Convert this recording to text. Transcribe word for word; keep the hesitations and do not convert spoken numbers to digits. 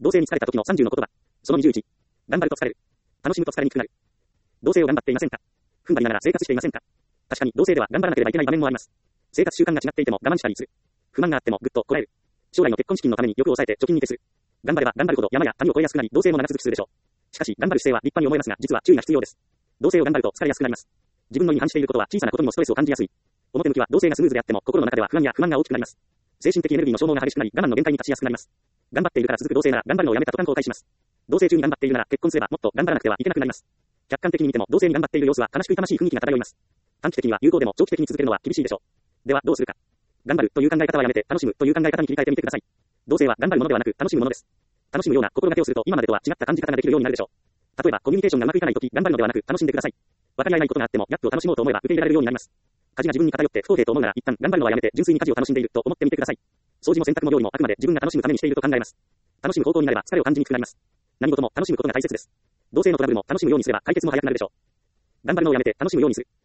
同性に疲れた時のさんじゅうの言葉。そのにじゅういち。頑張ると疲れる。楽しむと疲れにくくなる。同性を頑張っていませんか？踏ん張りながら生活していませんか？確かに同性では頑張らなければいけない場面もあります。生活習慣が違っていても我慢したりする。不満があってもぐっとこらえる。将来の結婚資金のために欲を抑えて貯金に徹する。頑張れば頑張るほど山や谷を越えやすくなり同性も長続きするでしょう。しかし頑張る姿勢は立派に思えますが実は注意が必要です。同性を頑張ると疲れやすくなります。自分の意に反していることは小さなことにもストレスを感じやすい。表向きは同性がスムーズであっても心の中では不安や不満が大きくなります。精神的エネルギーの消耗が激しくなり我慢の限界に達しやすくなります。頑張っているから続く同性なら頑張るのをやめた途端後悔します。同性中に頑張っているなら結婚すればもっと頑張らなくてはいけなくなります。客観的に見ても同性に頑張っている様子は悲しく痛ましい雰囲気が漂います。短期的には有効でも長期的に続けるのは厳しいでしょう。ではどうするか。頑張るという考え方はやめて楽しむという考え方に切り替えてみてください。同性は頑張るものではなく楽しむものです。楽しむような心がけをすると今までとは違った感じ方ができるようになるでしょう。例えばコミュニケーションがうまくいかないとき頑張るのではなく楽しんでください。分かり合えないことがあってもギャップを楽しもうと思えば受け入れられるようになります。家事が自分に偏って不公平と思うなら一旦頑張るのはやめて純粋に家事を楽しんでいると思ってみてください。掃除も洗濯も料理もあくまで自分が楽しむためにしていると考えます。楽しむ方向になれば疲れを感じにくくなります。何事も楽しむことが大切です。同性のトラブルも楽しむようにすれば解決も早くなるでしょう。頑張るのをやめて楽しむようにする。